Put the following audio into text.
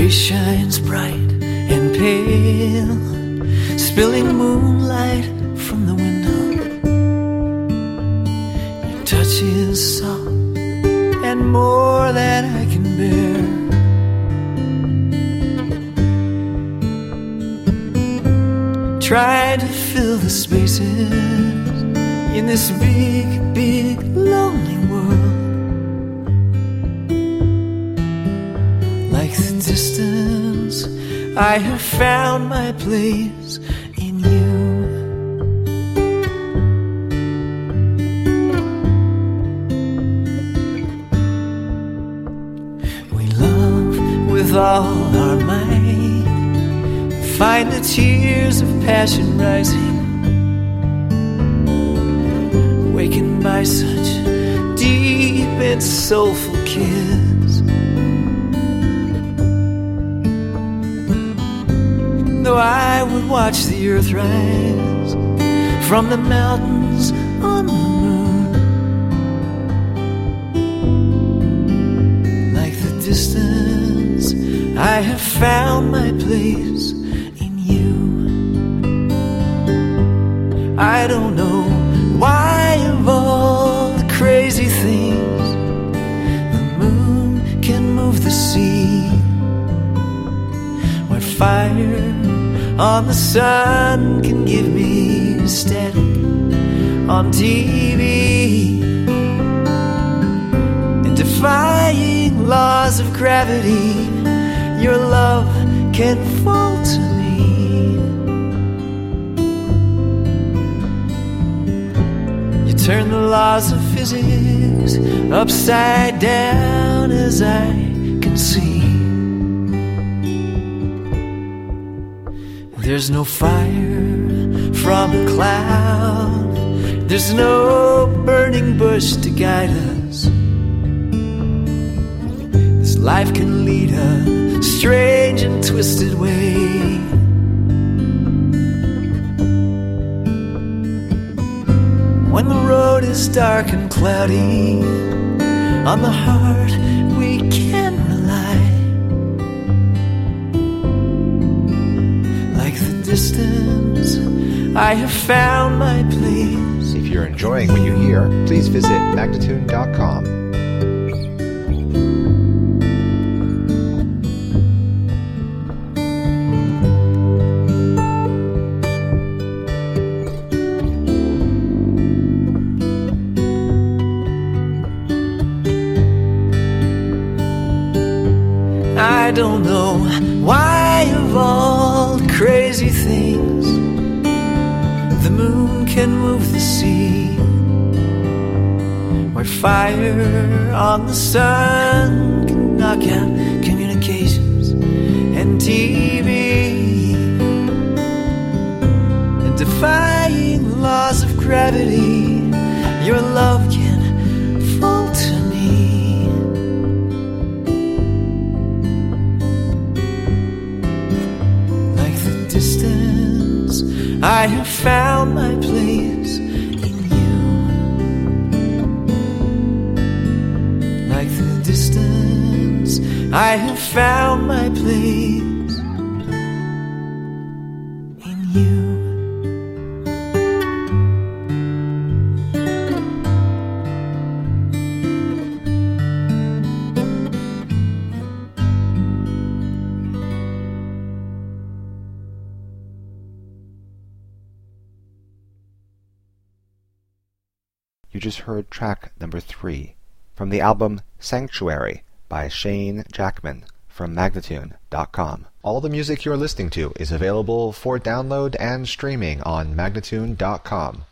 face shines bright and pale, spilling moonlight from the window. Your touch is soft and more than I can bear. Try to fill the spaces in this big, big, lonely world. Like the distance, I have found my place in you. We love with all our might, find the tears of passion rising, awakened by such deep and soulful kiss. Though I would watch the earth rise from the mountains on the moon, like the distance, I have found my place in you. I don't know why of all the crazy things, the moon can move the sea, where fire on the sun can give me static on TV, and defying laws of gravity, your love can fall to me. You turn the laws of physics upside down, as I can see. There's no fire from a cloud, there's no burning bush to guide us. This life can lead a strange and twisted way. When the road is dark and cloudy, on the heart we can rely. Distance, I have found my place. If you're enjoying what you hear, please visit Magnatune.com. I don't know why of all the crazy things, the moon can move the sea, where fire on the sun can knock out communications and TV, and defying laws of gravity, your love can fall to me. I have found my place in you. Like the distance, I have found my place in you. You just heard track number 3 from the album Sanctuary by Shane Jackman from Magnatune.com. All the music you're listening to is available for download and streaming on Magnatune.com.